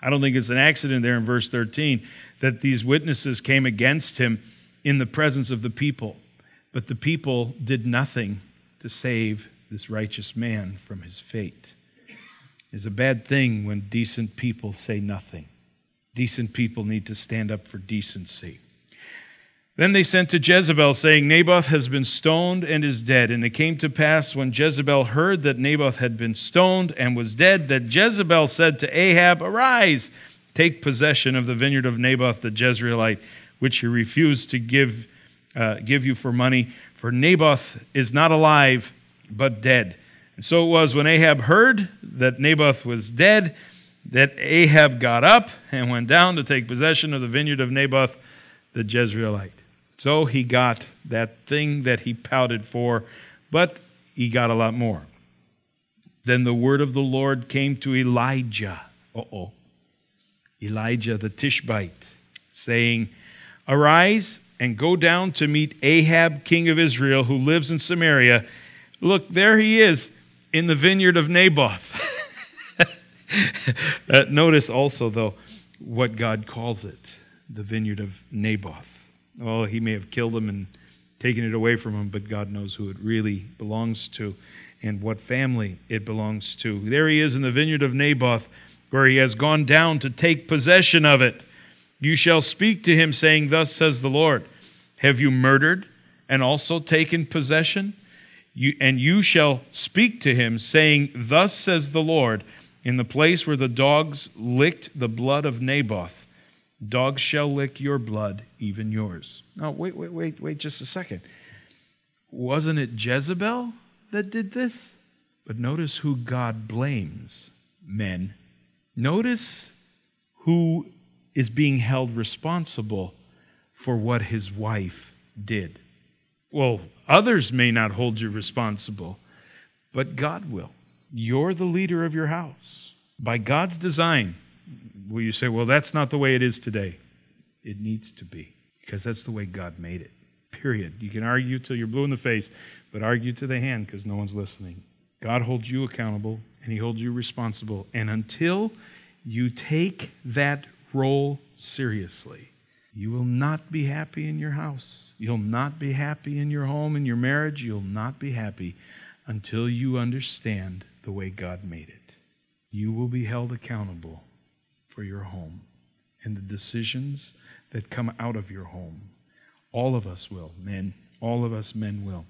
I don't think it's an accident there in verse thirteen that these witnesses came against him in the presence of the people. But the people did nothing to save this righteous man from his fate. It's a bad thing when decent people say nothing. Decent people need to stand up for decency. Then they sent to Jezebel, saying, Naboth has been stoned and is dead. And it came to pass, when Jezebel heard that Naboth had been stoned and was dead, that Jezebel said to Ahab, Arise, take possession of the vineyard of Naboth the Jezreelite, which he refused to give, uh, give you for money. For Naboth is not alive, but dead. And so it was, when Ahab heard that Naboth was dead, that Ahab got up and went down to take possession of the vineyard of Naboth the Jezreelite. So he got that thing that he pouted for, but he got a lot more. Then the word of the Lord came to Elijah. Uh-oh. Elijah the Tishbite, saying, Arise and go down to meet Ahab, king of Israel, who lives in Samaria. Look, there he is in the vineyard of Naboth. uh, notice also, though, what God calls it, the vineyard of Naboth. Oh, he may have killed him and taken it away from him, but God knows who it really belongs to and what family it belongs to. There he is in the vineyard of Naboth, where he has gone down to take possession of it. You shall speak to him, saying, Thus says the Lord, Have you murdered and also taken possession? You, and you shall speak to him, saying, Thus says the Lord, in the place where the dogs licked the blood of Naboth, dogs shall lick your blood, even yours. Now, wait, wait, wait, wait just a second. Wasn't it Jezebel that did this? But notice who God blames, men. Notice who is being held responsible for what his wife did. Well, others may not hold you responsible, but God will. You're the leader of your house. By God's design, will you say, well, that's not the way it is today? It needs to be, because that's the way God made it, period. You can argue till you're blue in the face, but argue to the hand because no one's listening. God holds you accountable, and he holds you responsible. And until you take that role seriously, you will not be happy in your house. You'll not be happy in your home, in your marriage. You'll not be happy until you understand the way God made it. You will be held accountable for your home and the decisions that come out of your home. All of us will, men. All of us men will.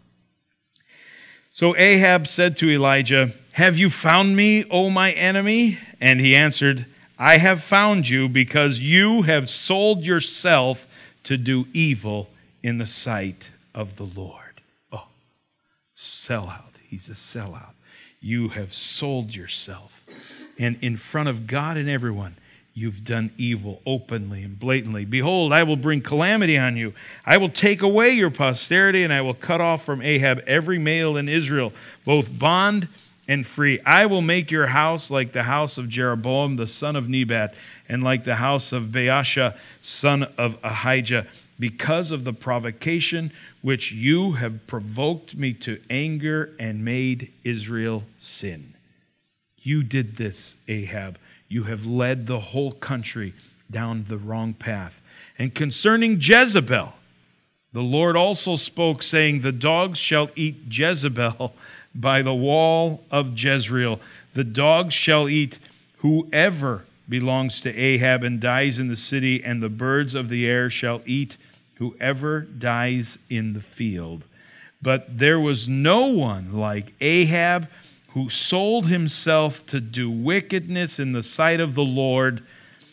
So Ahab said to Elijah, Have you found me, O my enemy? And he answered, I have found you because you have sold yourself to do evil in the sight of the Lord. Oh, sellout. He's a sellout. You have sold yourself. And in front of God and everyone, you've done evil openly and blatantly. Behold, I will bring calamity on you. I will take away your posterity, and I will cut off from Ahab every male in Israel, both bond and free. I will make your house like the house of Jeroboam, the son of Nebat, and like the house of Baasha, son of Ahijah, because of the provocation which you have provoked me to anger and made Israel sin. You did this, Ahab. You have led the whole country down the wrong path. And concerning Jezebel, the Lord also spoke, saying, The dogs shall eat Jezebel by the wall of Jezreel. The dogs shall eat whoever belongs to Ahab and dies in the city, and the birds of the air shall eat whoever dies in the field. But there was no one like Ahab, who sold himself to do wickedness in the sight of the Lord,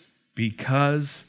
because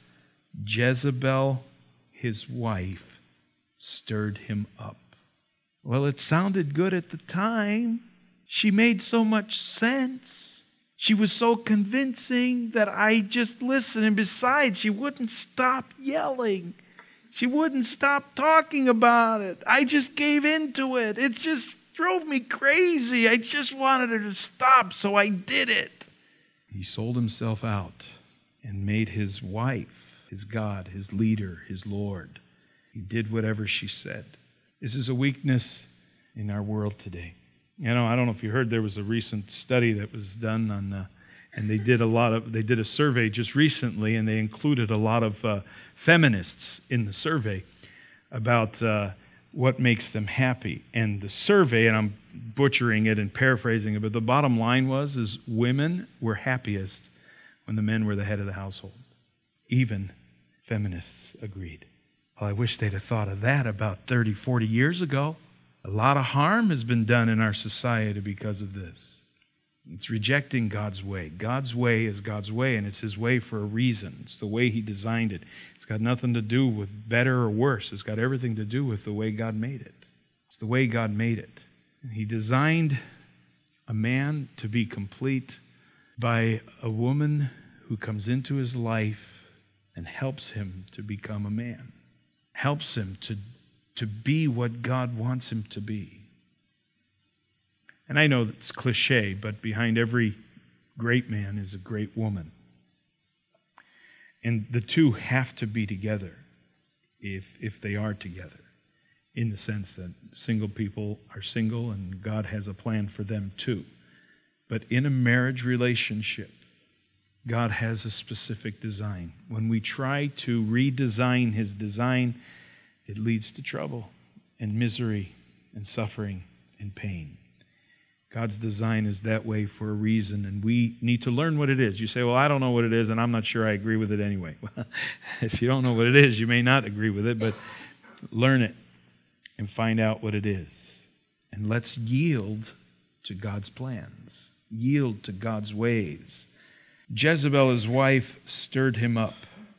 Jezebel, his wife, stirred him up. Well, it sounded good at the time. She made so much sense. She was so convincing that I just listened. And besides, she wouldn't stop yelling. She wouldn't stop talking about it. I just gave into it. It just drove me crazy. I just wanted her to stop, so I did it. He sold himself out and made his wife his God, his leader, his Lord. He did whatever she said. This is a weakness in our world today. You know, I don't know if you heard, there was a recent study that was done on uh, And they did a lot of, they did a survey just recently, and they included a lot of uh, feminists in the survey about uh, what makes them happy. And the survey, and I'm butchering it and paraphrasing it, but the bottom line was, is women were happiest when the men were the head of the household. Even feminists agreed. Well, I wish they'd have thought of that about thirty, forty years ago. A lot of harm has been done in our society because of this. It's rejecting God's way. God's way is God's way, and it's His way for a reason. It's the way He designed it. It's got nothing to do with better or worse. It's got everything to do with the way God made it. It's the way God made it. And He designed a man to be complete by a woman who comes into his life and helps him to become a man, helps him to, to be what God wants him to be. And I know it's cliche, but behind every great man is a great woman. And the two have to be together if, if they are together, in the sense that single people are single and God has a plan for them too. But in a marriage relationship, God has a specific design. When we try to redesign His design, it leads to trouble and misery and suffering and pain. God's design is that way for a reason, and we need to learn what it is. You say, well, I don't know what it is, and I'm not sure I agree with it anyway. Well, if you don't know what it is, you may not agree with it, but learn it and find out what it is. And let's yield to God's plans, yield to God's ways. Jezebel, his wife, stirred him up.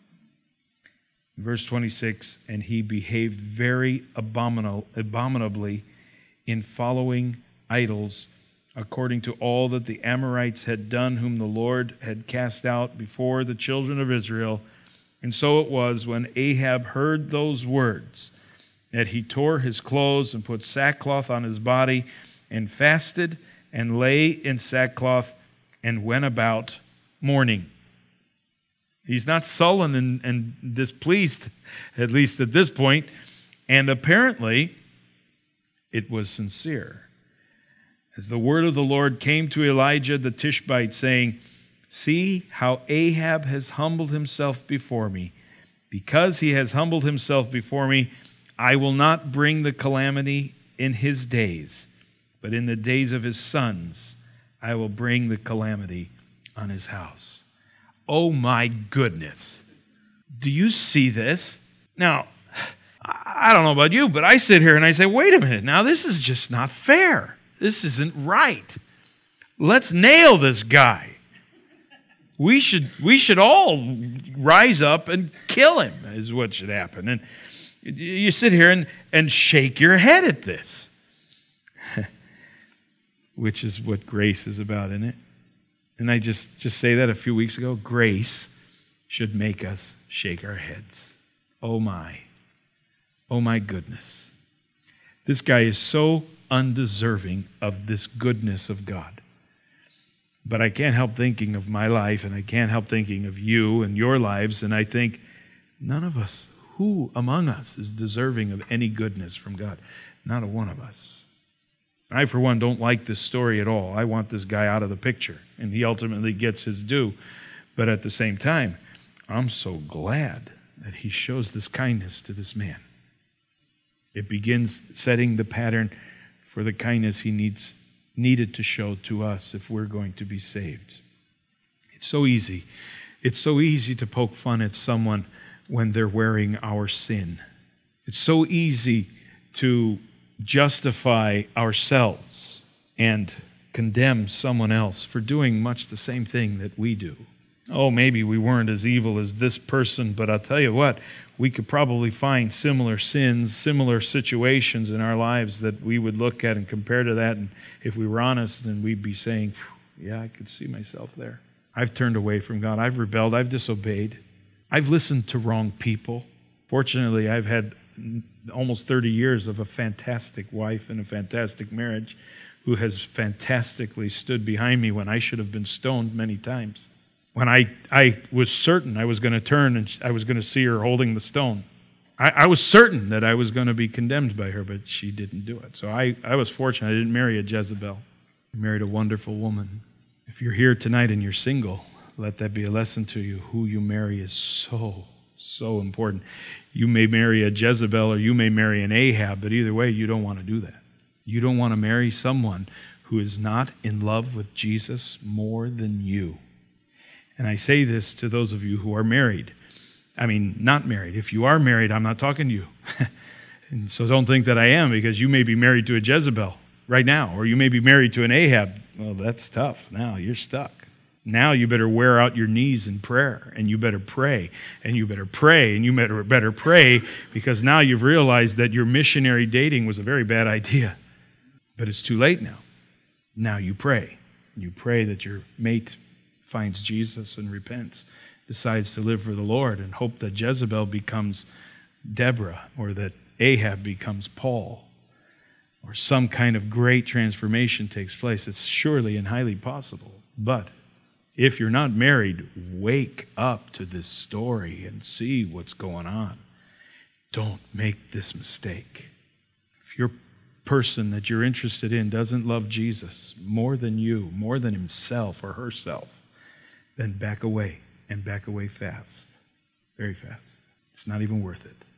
Verse twenty-six, and he behaved very abominable, abominably in following idols, according to all that the Amorites had done, whom the Lord had cast out before the children of Israel. And so it was, when Ahab heard those words, that he tore his clothes and put sackcloth on his body, and fasted and lay in sackcloth and went about mourning. He's not sullen and, and displeased, at least at this point, and apparently it was sincere. As the word of the Lord came to Elijah the Tishbite, saying, see how Ahab has humbled himself before me. Because he has humbled himself before me, I will not bring the calamity in his days, but in the days of his sons I will bring the calamity on his house. Oh my goodness. Do you see this? Now, I don't know about you, but I sit here and I say, wait a minute, now this is just not fair. This isn't right. Let's nail this guy. We should we should all rise up and kill him, is what should happen. And you sit here and, and shake your head at this, which is what grace is about, isn't it? And I just, just say that a few weeks ago. Grace should make us shake our heads. Oh my. Oh my goodness. This guy is so undeserving of this goodness of God. But I can't help thinking of my life, and I can't help thinking of you and your lives, and I think, none of us, who among us is deserving of any goodness from God? Not a one of us. I, for one, don't like this story at all. I want this guy out of the picture, and he ultimately gets his due. But at the same time, I'm so glad that he shows this kindness to this man. It begins setting the pattern for the kindness he needs needed to show to us if we're going to be saved. It's so easy. It's so easy to poke fun at someone when they're wearing our sin. It's so easy to justify ourselves and condemn someone else for doing much the same thing that we do. Oh, maybe we weren't as evil as this person, but I'll tell you what, we could probably find similar sins, similar situations in our lives that we would look at and compare to that, and if we were honest, then we'd be saying, yeah, I could see myself there. I've turned away from God. I've rebelled. I've disobeyed. I've listened to wrong people. Fortunately, I've had almost thirty years of a fantastic wife and a fantastic marriage who has fantastically stood behind me when I should have been stoned many times. When I, I was certain I was going to turn and I was going to see her holding the stone. I, I was certain that I was going to be condemned by her, but she didn't do it. So I, I was fortunate I didn't marry a Jezebel. I married a wonderful woman If you're here tonight and you're single, let that be a lesson to you. Who you marry is so, so important. You may marry a Jezebel or you may marry an Ahab, but either way, you don't want to do that. You don't want to marry someone who is not in love with Jesus more than you. And I say this to those of you who are married. I mean, not married. If you are married, I'm not talking to you. And so don't think that I am, because you may be married to a Jezebel right now, or you may be married to an Ahab. Well, that's tough. Now you're stuck. Now you better wear out your knees in prayer, and you better pray, and you better pray, and you better, better pray, because now you've realized that your missionary dating was a very bad idea. But it's too late now. Now you pray. You pray that your mate finds Jesus and repents, decides to live for the Lord, and hope that Jezebel becomes Deborah, or that Ahab becomes Paul, or some kind of great transformation takes place. It's surely and highly possible. But if you're not married, wake up to this story and see what's going on. Don't make this mistake. If your person that you're interested in doesn't love Jesus more than you, more than himself or herself, then back away, and back away fast, very fast. It's not even worth it.